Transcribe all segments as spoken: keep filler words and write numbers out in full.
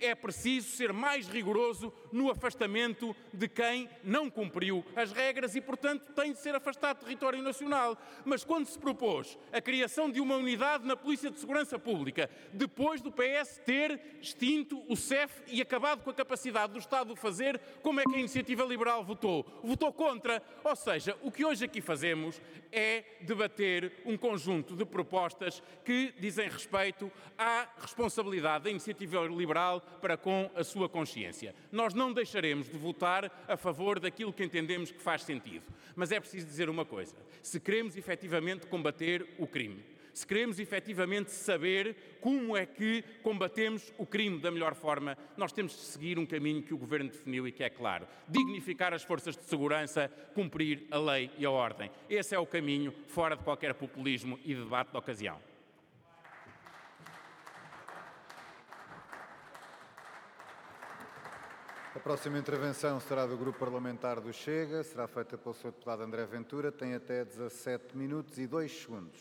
é preciso ser mais rigoroso no afastamento de quem não cumpriu as regras e, portanto, tem de ser afastado do território nacional. Mas quando se propôs a criação de uma unidade na Polícia de Segurança Pública, depois do P S ter extinto o C E F e acabado com a capacidade do Estado de o fazer, como é que a Iniciativa Liberal votou? Votou contra. Ou seja, o que hoje aqui fazemos é debater um conjunto de propostas que dizem respeito à responsabilidade da Iniciativa Liberal para com a sua consciência. Nós não deixaremos de votar a favor daquilo que entendemos que faz sentido. Mas é preciso dizer uma coisa: se queremos efetivamente combater o crime, se queremos efetivamente saber como é que combatemos o crime da melhor forma, nós temos de seguir um caminho que o Governo definiu e que é claro: dignificar as forças de segurança, cumprir a lei e a ordem. Esse é o caminho, fora de qualquer populismo e debate de ocasião. A próxima intervenção será do Grupo Parlamentar do Chega, será feita pelo senhor Deputado André Ventura, tem até dezassete minutos e dois segundos.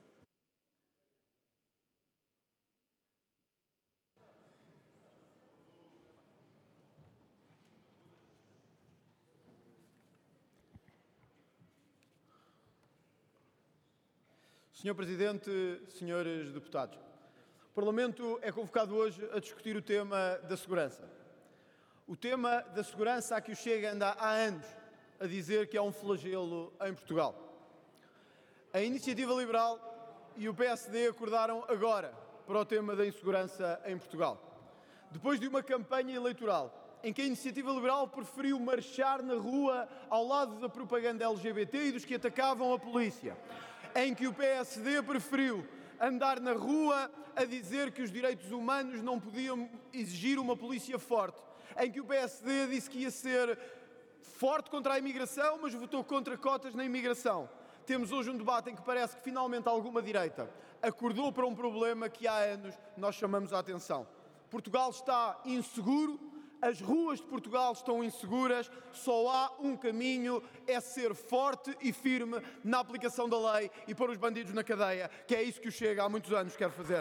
senhor Presidente, senhores deputados, o Parlamento é convocado hoje a discutir o tema da segurança. O tema da segurança a que o Chega anda há anos a dizer que é um flagelo em Portugal. A Iniciativa Liberal e o P S D acordaram agora para o tema da insegurança em Portugal. Depois de uma campanha eleitoral em que a Iniciativa Liberal preferiu marchar na rua ao lado da propaganda L G B T e dos que atacavam a polícia, em que o P S D preferiu andar na rua a dizer que os direitos humanos não podiam exigir uma polícia forte, em que o P S D disse que ia ser forte contra a imigração, mas votou contra cotas na imigração. Temos hoje um debate em que parece que finalmente alguma direita acordou para um problema que há anos nós chamamos a atenção. Portugal está inseguro, as ruas de Portugal estão inseguras, só há um caminho, é ser forte e firme na aplicação da lei e pôr os bandidos na cadeia, que é isso que o Chega há muitos anos quer fazer.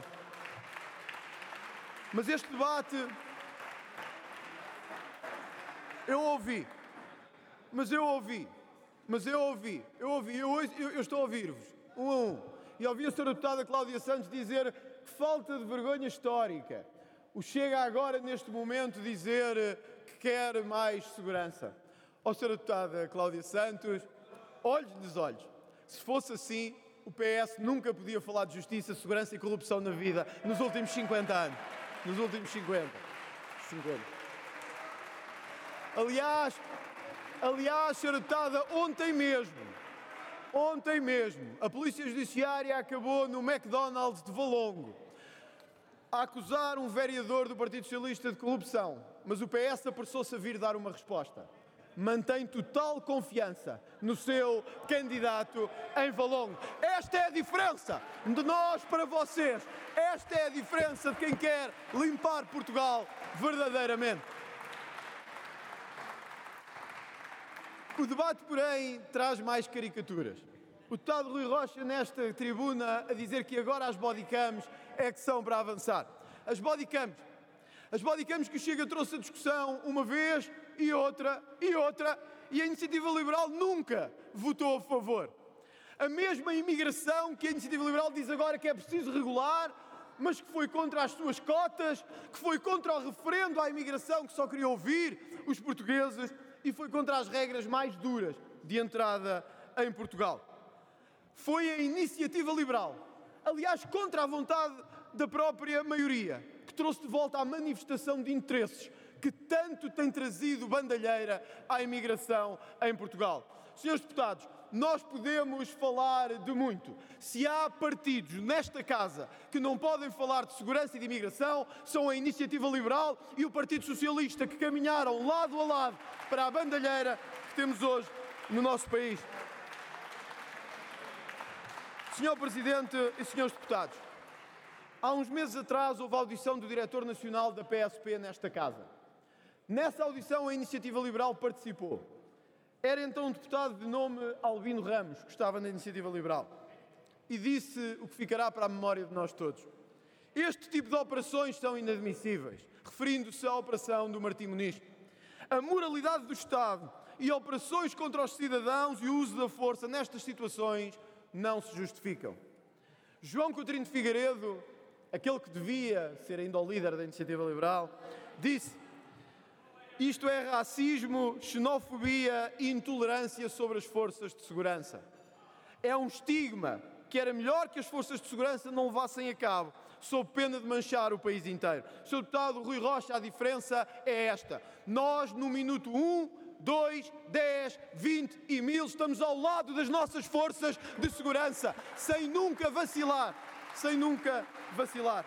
Mas este debate... Eu ouvi, mas eu ouvi, mas eu ouvi, eu ouvi, eu, eu, eu estou a ouvir-vos, um a um, e ouvi a senhora deputada Cláudia Santos dizer que falta de vergonha histórica. O Chega agora, neste momento, dizer que quer mais segurança. Ó senhora deputada Cláudia Santos, olhos nos olhos, se fosse assim, o P S nunca podia falar de justiça, segurança e corrupção na vida nos últimos cinquenta anos. Nos últimos cinquenta. cinquenta. Aliás, aliás, senhora deputada, ontem mesmo, ontem mesmo, a Polícia Judiciária acabou no McDonald's de Valongo a acusar um vereador do Partido Socialista de corrupção, mas o P S apressou-se a vir dar uma resposta. Mantém total confiança no seu candidato em Valongo. Esta é a diferença de nós para vocês. Esta é a diferença de quem quer limpar Portugal verdadeiramente. O debate, porém, traz mais caricaturas. O deputado Rui Rocha, nesta tribuna, a dizer que agora as bodycams é que são para avançar. As bodycams. As bodycams que o Chega trouxe a discussão uma vez e outra e outra, e a Iniciativa Liberal nunca votou a favor. A mesma imigração que a Iniciativa Liberal diz agora que é preciso regular, mas que foi contra as suas cotas, que foi contra o referendo à imigração, que só queria ouvir os portugueses, e foi contra as regras mais duras de entrada em Portugal. Foi a Iniciativa Liberal, aliás, contra a vontade da própria maioria, que trouxe de volta a manifestação de interesses que tanto tem trazido bandalheira à imigração em Portugal. Senhores deputados, nós podemos falar de muito. Se há partidos nesta casa que não podem falar de segurança e de imigração, são a Iniciativa Liberal e o Partido Socialista, que caminharam lado a lado para a bandalheira que temos hoje no nosso país. senhor Presidente e senhores deputados, há uns meses atrás houve a audição do Diretor Nacional da P S P nesta casa. Nessa audição a Iniciativa Liberal participou. Era então um deputado de nome Albino Ramos, que estava na Iniciativa Liberal, e disse o que ficará para a memória de nós todos. Este tipo de operações são inadmissíveis. referindo-se à operação do Martim Muniz. A moralidade do Estado e operações contra os cidadãos e o uso da força nestas situações não se justificam. João Coutinho de Figueiredo, aquele que devia ser ainda o líder da Iniciativa Liberal, disse: isto é racismo, xenofobia e intolerância sobre as forças de segurança. É um estigma que era melhor que as forças de segurança não levassem a cabo, sob pena de manchar o país inteiro. senhor Deputado Rui Rocha, a diferença é esta. Nós, no minuto um, dois, dez, vinte e mil, estamos ao lado das nossas forças de segurança, sem nunca vacilar, sem nunca vacilar.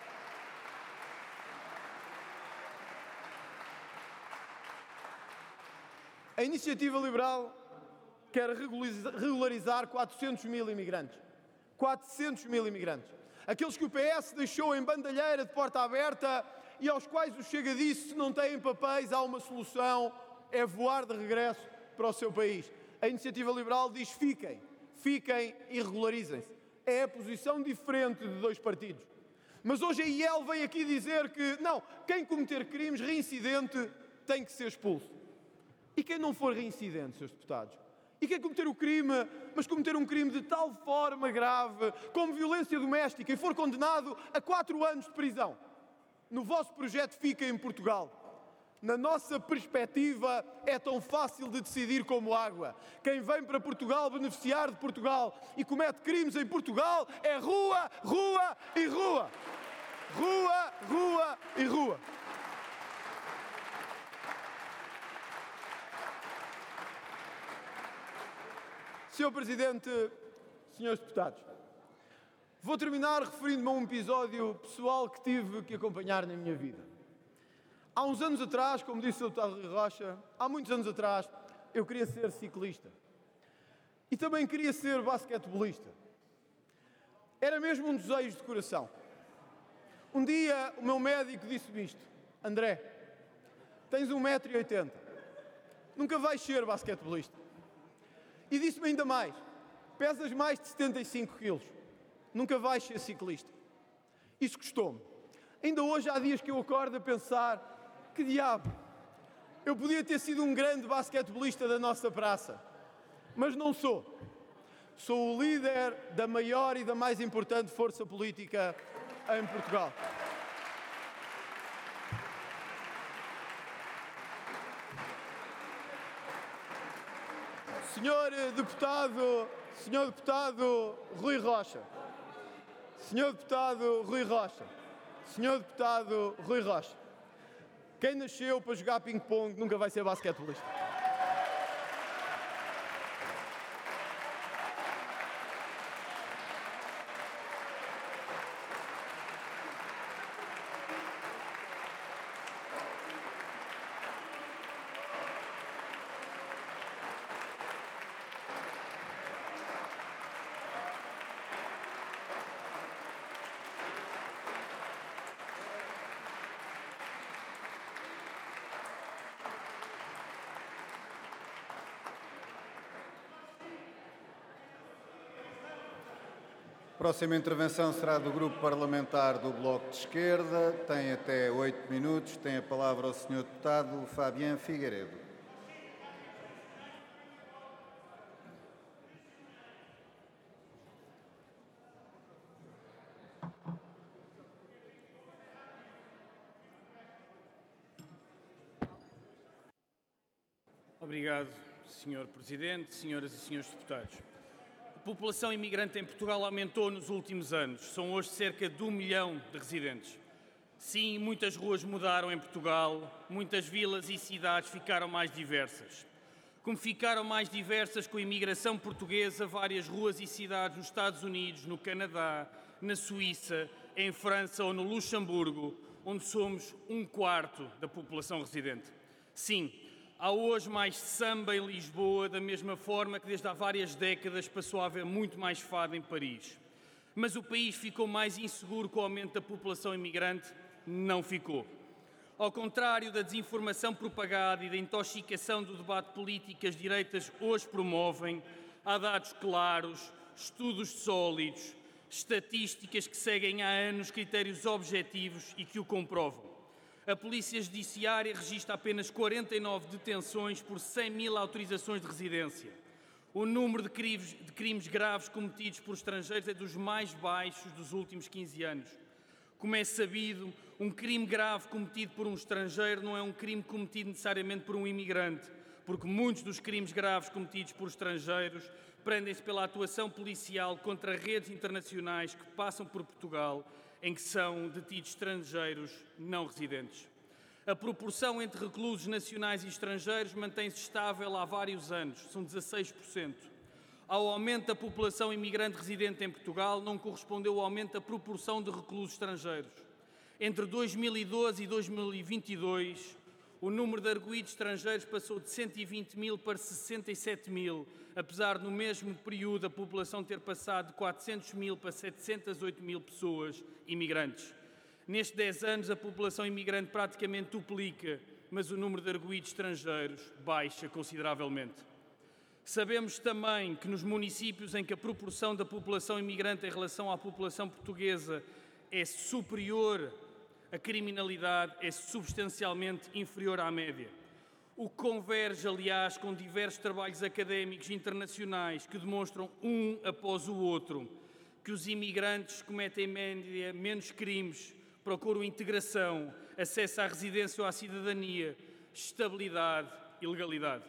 A Iniciativa Liberal quer regularizar quatrocentos mil imigrantes. quatrocentos mil imigrantes. Aqueles que o P S deixou em bandalheira de porta aberta e aos quais o Chega disse: se não têm papéis, há uma solução, é voar de regresso para o seu país. A Iniciativa Liberal diz: fiquem, fiquem e regularizem-se. É a posição diferente de dois partidos. Mas hoje a I E L vem aqui dizer que, não, quem cometer crimes reincidente tem que ser expulso. E quem não for reincidente, senhores deputados? E quem cometer o crime, mas cometer um crime de tal forma grave, como violência doméstica, e for condenado a quatro anos de prisão? No vosso projeto fica em Portugal. Na nossa perspectiva, é tão fácil de decidir como água. Quem vem para Portugal beneficiar de Portugal e comete crimes em Portugal é rua, rua e rua. Rua, rua e rua. senhor Presidente, senhores deputados, vou terminar referindo-me a um episódio pessoal que tive que acompanhar na minha vida. Há uns anos atrás, como disse o deputado Rui Rocha, há muitos anos atrás, eu queria ser ciclista. E também queria ser basquetebolista. Era mesmo um desejo de coração. Um dia, o meu médico disse-me isto: André, tens um metro e oitenta, nunca vais ser basquetebolista. E disse-me ainda mais: pesas mais de setenta e cinco quilos, nunca vais ser ciclista. Isso custou-me. Ainda hoje há dias que eu acordo a pensar: que diabo, eu podia ter sido um grande basquetebolista da nossa praça, mas não sou. Sou o líder da maior e da mais importante força política em Portugal. Senhor Deputado, Senhor Deputado Rui Rocha, Senhor Deputado Rui Rocha, Senhor Deputado Rui Rocha, quem nasceu para jogar ping-pong nunca vai ser basquetebolista. A próxima intervenção será do Grupo Parlamentar do Bloco de Esquerda. Tem até oito minutos. Tem a palavra o senhor Deputado Fábien Figueiredo. Obrigado, senhor Presidente, senhoras e senhores deputados. A população imigrante em Portugal aumentou nos últimos anos. São hoje cerca de um milhão de residentes. Sim, muitas ruas mudaram em Portugal, muitas vilas e cidades ficaram mais diversas. Como ficaram mais diversas com a imigração portuguesa, várias ruas e cidades nos Estados Unidos, no Canadá, na Suíça, em França ou no Luxemburgo, onde somos um quarto da população residente. Sim, há hoje mais samba em Lisboa, da mesma forma que desde há várias décadas passou a haver muito mais fado em Paris. Mas o país ficou mais inseguro com o aumento da população imigrante? Não ficou. Ao contrário da desinformação propagada e da intoxicação do debate político que as direitas hoje promovem, há dados claros, estudos sólidos, estatísticas que seguem há anos critérios objetivos e que o comprovam. A Polícia Judiciária registra apenas quarenta e nove detenções por cem mil autorizações de residência. O número de crimes, de crimes graves cometidos por estrangeiros é dos mais baixos dos últimos quinze anos. Como é sabido, um crime grave cometido por um estrangeiro não é um crime cometido necessariamente por um imigrante, porque muitos dos crimes graves cometidos por estrangeiros prendem-se pela atuação policial contra redes internacionais que passam por Portugal, em que são detidos estrangeiros não residentes. A proporção entre reclusos nacionais e estrangeiros mantém-se estável há vários anos, são dezasseis por cento. Ao aumento da população imigrante residente em Portugal não correspondeu o aumento da proporção de reclusos estrangeiros. Entre dois mil e doze e dois mil e vinte e dois, o número de arguidos estrangeiros passou de cento e vinte mil para sessenta e sete mil, apesar de no mesmo período a população ter passado de quatrocentos mil para setecentos e oito mil pessoas imigrantes. Nestes dez anos, a população imigrante praticamente duplica, mas o número de arguidos estrangeiros baixa consideravelmente. Sabemos também que nos municípios em que a proporção da população imigrante em relação à população portuguesa é superior, a criminalidade é substancialmente inferior à média. O que converge, aliás, com diversos trabalhos académicos internacionais que demonstram, um após o outro, que os imigrantes cometem, em média, menos crimes, procuram integração, acesso à residência ou à cidadania, estabilidade e legalidade.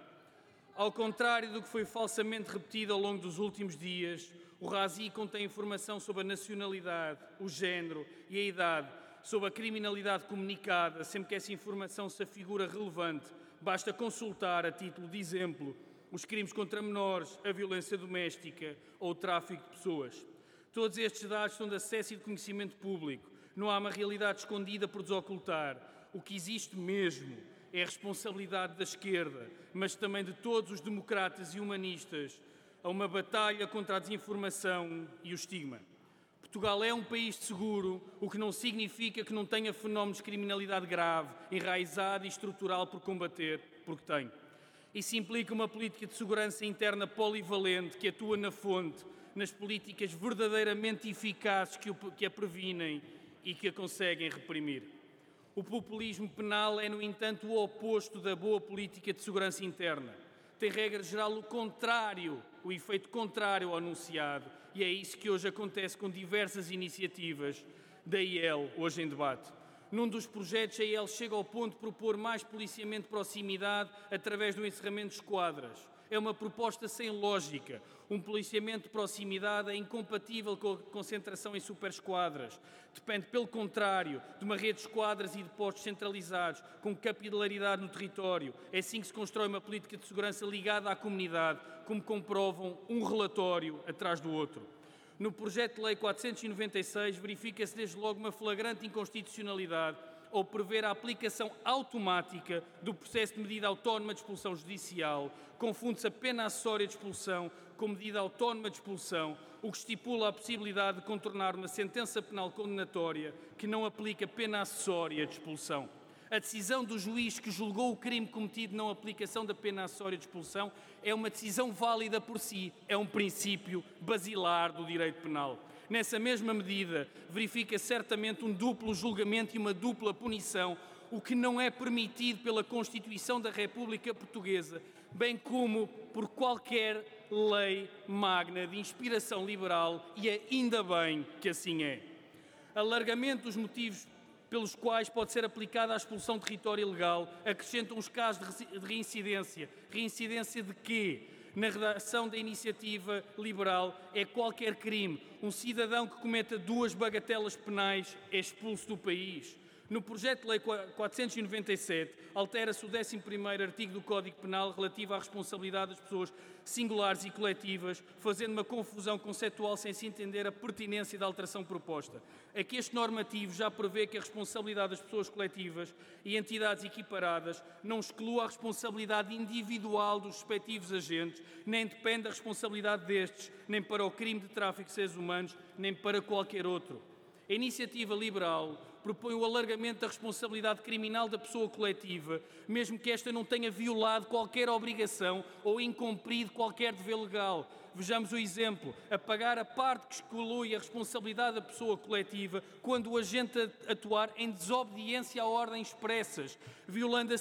Ao contrário do que foi falsamente repetido ao longo dos últimos dias, o RASI contém informação sobre a nacionalidade, o género e a idade, sobre a criminalidade comunicada, sempre que essa informação se afigura relevante. Basta consultar, a título de exemplo, os crimes contra menores, a violência doméstica ou o tráfico de pessoas. Todos estes dados são de acesso e de conhecimento público. Não há uma realidade escondida por desocultar. O que existe mesmo é a responsabilidade da esquerda, mas também de todos os democratas e humanistas, a uma batalha contra a desinformação e o estigma. Portugal é um país seguro, o que não significa que não tenha fenómenos de criminalidade grave, enraizada e estrutural por combater, porque tem. Isso implica uma política de segurança interna polivalente que atua na fonte, nas políticas verdadeiramente eficazes que, o, que a previnem e que a conseguem reprimir. O populismo penal é, no entanto, o oposto da boa política de segurança interna. Tem, regra geral, o contrário, o efeito contrário ao anunciado, e é isso que hoje acontece com diversas iniciativas da I E L, hoje em debate. Num dos projetos, a I E L chega ao ponto de propor mais policiamento de proximidade através do encerramento de esquadras. É uma proposta sem lógica. Um policiamento de proximidade é incompatível com a concentração em superesquadras. Depende, pelo contrário, de uma rede de esquadras e de postos centralizados, com capilaridade no território. É assim que se constrói uma política de segurança ligada à comunidade, como comprovam um relatório atrás do outro. No projeto de lei quatrocentos e noventa e seis, verifica-se desde logo uma flagrante inconstitucionalidade ou prever a aplicação automática do processo de medida autónoma de expulsão judicial. Confunde-se a pena acessória de expulsão com medida autónoma de expulsão, o que estipula a possibilidade de contornar uma sentença penal condenatória que não aplica pena acessória de expulsão. A decisão do juiz que julgou o crime cometido não aplicação da pena acessória de expulsão é uma decisão válida por si, é um princípio basilar do direito penal. Nessa mesma medida, verifica certamente um duplo julgamento e uma dupla punição, o que não é permitido pela Constituição da República Portuguesa, bem como por qualquer lei magna de inspiração liberal, e ainda bem que assim é. Alargamento dos motivos pelos quais pode ser aplicada a expulsão de território ilegal, acrescentam os casos de reincidência. Reincidência de quê? Na redação da iniciativa liberal, é qualquer crime. Um cidadão que cometa duas bagatelas penais é expulso do país. No projeto de lei quatrocentos e noventa e sete, altera-se o décimo primeiro artigo do Código Penal relativo à responsabilidade das pessoas singulares e coletivas, fazendo uma confusão conceptual sem se entender a pertinência da alteração proposta. Aqui este normativo já prevê que a responsabilidade das pessoas coletivas e entidades equiparadas não exclua a responsabilidade individual dos respectivos agentes, nem depende da responsabilidade destes, nem para o crime de tráfico de seres humanos, nem para qualquer outro. A iniciativa liberal propõe o alargamento da responsabilidade criminal da pessoa coletiva, mesmo que esta não tenha violado qualquer obrigação ou incumprido qualquer dever legal. Vejamos o exemplo: apagar a parte que exclui a responsabilidade da pessoa coletiva quando o agente atuar em desobediência a ordens expressas, violando